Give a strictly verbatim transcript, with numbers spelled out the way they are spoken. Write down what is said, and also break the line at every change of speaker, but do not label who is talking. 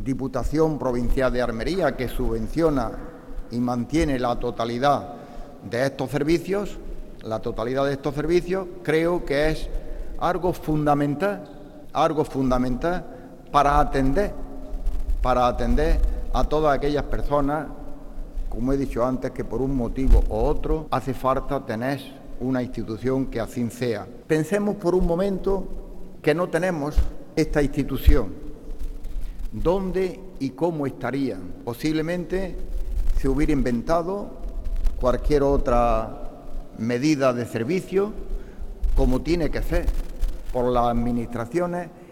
Diputación Provincial de Almería, que subvenciona y mantiene la totalidad de estos servicios, la totalidad de estos servicios, creo que es algo fundamental, algo fundamental para atender, para atender a todas aquellas personas, como he dicho antes, que por un motivo u otro hace falta tener una institución que así sea. Pensemos por un momento que no tenemos esta institución. ¿Dónde y cómo estarían? Posiblemente se hubiera inventado cualquier otra medida de servicio, como tiene que ser, por las administraciones